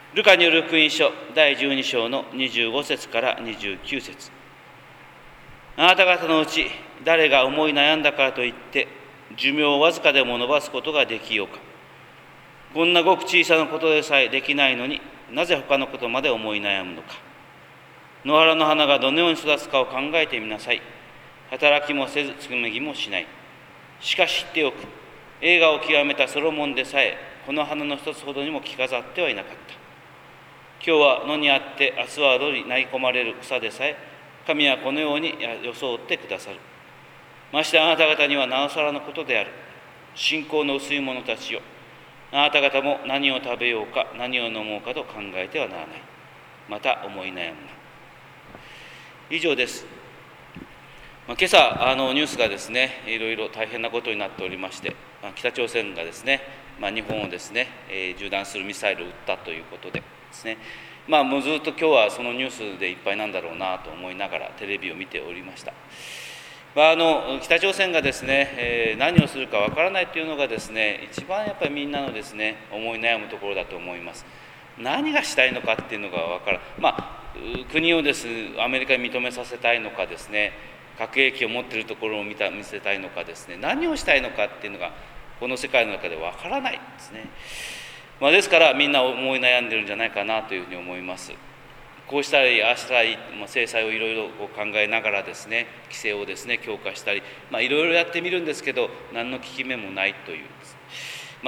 ルカによる福音書第12章の25節から29節。あなた方のうち誰が思い悩んだからといって寿命をわずかでも延ばすことができようか。こんなごく小さなことでさえできないのになぜ他のことまで思い悩むのか。野原の花がどのように育つかを考えてみなさい。働きもせず紡ぎもしない。しかし知っておく。栄華を極めたソロモンでさえこの花の一つほどにも着飾ってはいなかった。今日は野にあって明日は野に投げ込まれる草でさえ神はこのように装ってくださる。ましてあなた方にはなおさらのことである。信仰の薄い者たちよ、あなた方も何を食べようか何を飲もうかと考えてはならない。また思い悩むな。以上です。今朝ニュースがですね、いろいろ大変なことになっておりまして、北朝鮮がですね、日本をですね、縦断するミサイルを撃ったということでですね、もうずっと今日はそのニュースでいっぱいなんだろうなと思いながらテレビを見ておりました。北朝鮮がですね、何をするかわからないというのがですね、一番やっぱりみんなのですね、思い悩むところだと思います。何がしたいのかっていうのがわからん。国をですアメリカに認めさせたいのかですね、核兵器を持っているところを見せたいのかですね、何をしたいのかっていうのがこの世界の中でわからないですね。ですからみんな思い悩んでるんじゃないかなというふうに思います。こうしたりああしたり、制裁をいろいろ考えながらですね、規制をですね強化したり、いろいろやってみるんですけど何の効き目もないという、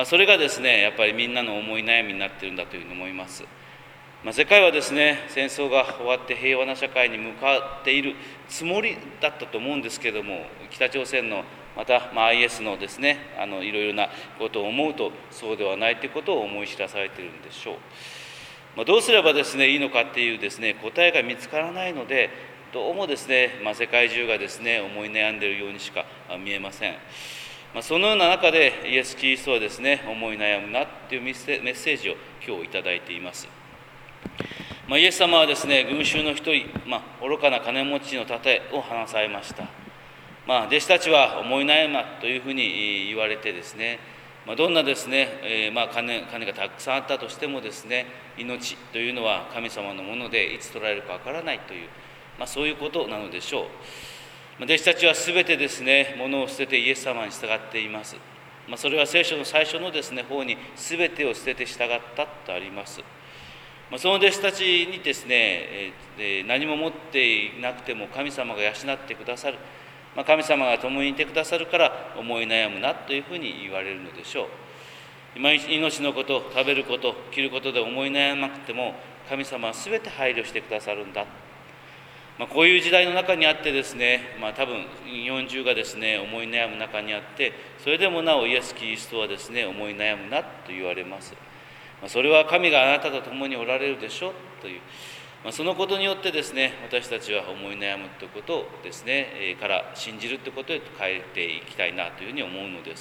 それがですねやっぱりみんなの思い悩みになっているんだというふうに思います。世界はですね戦争が終わって平和な社会に向かっているつもりだったと思うんですけれども、北朝鮮のまた、IS のですねいろいろなことを思うとそうではないということを思い知らされているんでしょう。どうすればですねいいのかっていうですね答えが見つからないので、どうもですね、世界中がですね思い悩んでいるようにしか見えません。そのような中でイエス・キリストはですね思い悩むなというメッセージを今日いただいています。イエス様はですね群衆の一人、愚かな金持ちの盾を話されました。弟子たちは思い悩むなというふうに言われてですね、どんなですね、金がたくさんあったとしてもですね、命というのは神様のものでいつ取られるかわからないという、そういうことなのでしょう。弟子たちはすべてですね物を捨ててイエス様に従っています。それは聖書の最初のですね方にすべてを捨てて従ったとあります。その弟子たちにですね、何も持っていなくても神様が養ってくださる、神様が共にいてくださるから思い悩むなというふうに言われるのでしょう。命のこと、食べること、着ることで思い悩まなくても神様は全て配慮してくださるんだ。こういう時代の中にあってですね、多分日本中がですね思い悩む中にあって、それでもなおイエス・キリストはですね思い悩むなと言われます。それは神があなたと共におられるでしょうという、そのことによってですね私たちは思い悩むということをですねから信じるということへ変えていきたいなというふうに思うのです。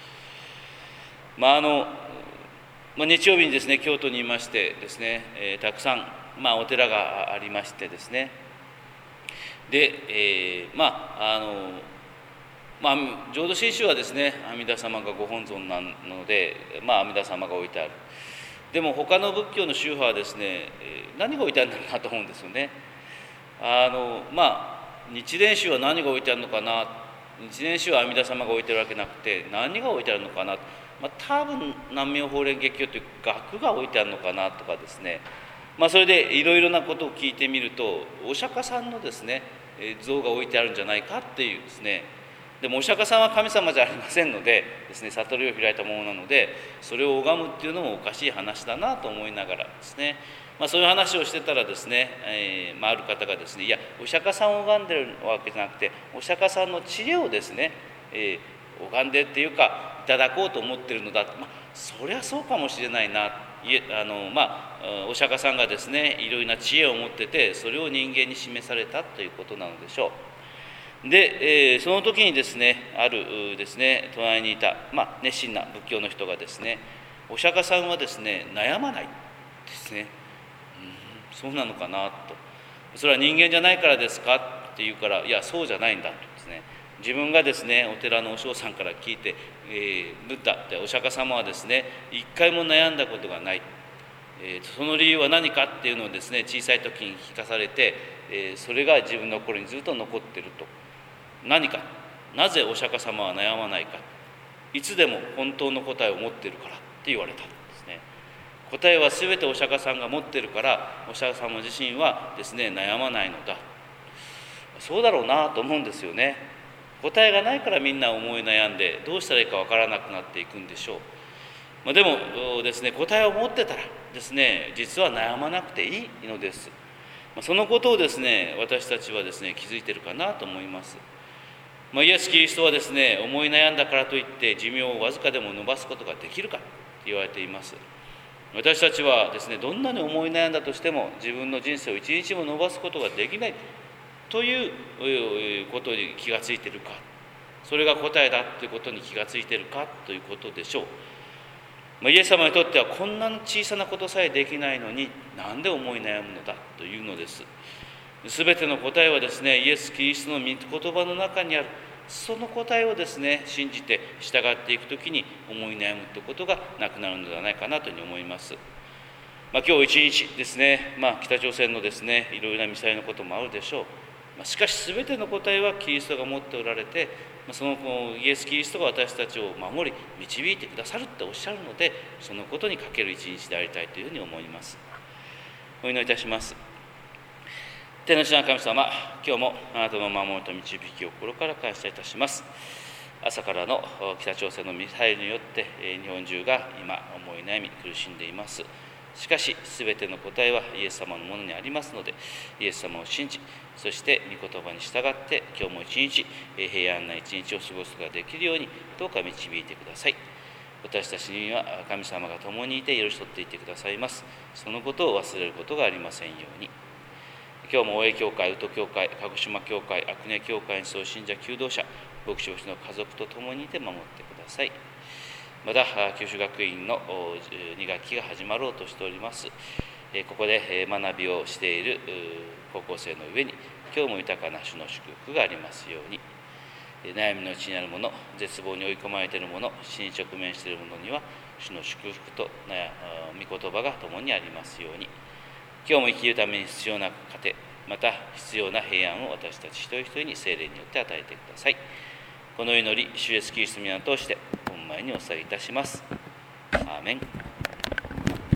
日曜日にですね京都にいましてですね、たくさん、お寺がありましてですね、で、浄土真宗はですね阿弥陀様がご本尊なので、阿弥陀様が置いてある。でも他の仏教の宗派はですね、何が置いてあるのかなと思うんですよね。日蓮宗は何が置いてあるのかな。日蓮宗は阿弥陀様が置いてあるわけなくて、何が置いてあるのかな。多分南無妙法蓮華経という学が置いてあるのかなとかですね、それでいろいろなことを聞いてみると、お釈迦さんのですね像が置いてあるんじゃないかっていうですね。でもお釈迦さんは神様じゃありませんのでですね、悟りを開いたものなので、それを拝むっていうのもおかしい話だなと思いながらですね、そういう話をしてたらですね、ある方がですね、いやお釈迦さんを拝んでるわけじゃなくて、お釈迦さんの知恵をですね、拝んでっていうかいただこうと思ってるのだと。そりゃそうかもしれないな。お釈迦さんがですねいろいろな知恵を持ってて、それを人間に示されたということなのでしょう。で、その時にですねあるですね隣にいた、熱心な仏教の人がですね、お釈迦さんはですね悩まないですね。そうなのかなと。それは人間じゃないからですかって言うから、いやそうじゃないんだとですね、自分がですねお寺の和尚さんから聞いて、ブッダってお釈迦様はですね一回も悩んだことがない。 その理由は何かっていうのをですね、小さい時に聞かされて、それが自分の心にずっと残っていると。何か、なぜお釈迦様は悩まないか、いつでも本当の答えを持っているからって言われたんですね。答えは全てお釈迦さんが持っているから、お釈迦様自身はですね、悩まないのだ。そうだろうなと思うんですよね。答えがないからみんな思い悩んで、どうしたらいいかわからなくなっていくんでしょう。でもですね、答えを持ってたらですね、実は悩まなくていいのです。そのことをですね、私たちはですね、気づいているかなと思います。イエス・キリストはですね、思い悩んだからといって寿命をわずかでも伸ばすことができるかと言われています。私たちはですね、どんなに思い悩んだとしても自分の人生を一日も伸ばすことができないということに気がついているか、それが答えだということに気がついているかということでしょう。イエス様にとってはこんな小さなことさえできないのに、なんで思い悩むのだというのです。すべての答えはですね、イエス・キリストの御言葉の中にある。その答えをですね、信じて従っていくときに思い悩むということがなくなるのではないかなというふうに思います。今日一日ですね、北朝鮮のですね、いろいろなミサイルのこともあるでしょう。しかしすべての答えはキリストが持っておられて、そのイエス・キリストが私たちを守り導いてくださるっておっしゃるので、そのことにかける一日でありたいというふうに思います。お祈りいたします。天の父なる神様、今日もあなたの守りと導きを心から感謝いたします。朝からの北朝鮮のミサイルによって日本中が今思い悩み苦しんでいます。しかしすべての答えはイエス様のものにありますので、イエス様を信じ、そして御言葉に従って今日も一日平安な一日を過ごすことができるようにどうか導いてください。私たちには神様が共にいて寄り添っていてくださいます。そのことを忘れることがありませんように。今日も大江教会、宇都教会、鹿児島教会、阿久根教会にそう信者求道者、牧師牧師の家族と共にいて守ってください。また九州学院の2学期が始まろうとしております。ここで学びをしている高校生の上に今日も豊かな主の祝福がありますように。悩みのうちにあるもの、絶望に追い込まれているもの、死に直面しているものには主の祝福と御言葉が共にありますように。今日も生きるために必要な糧、また必要な平安を私たち一人一人に聖霊によって与えてください。この祈り、主イエスキリストの皆を通して御前にお捧げいたします。アーメン。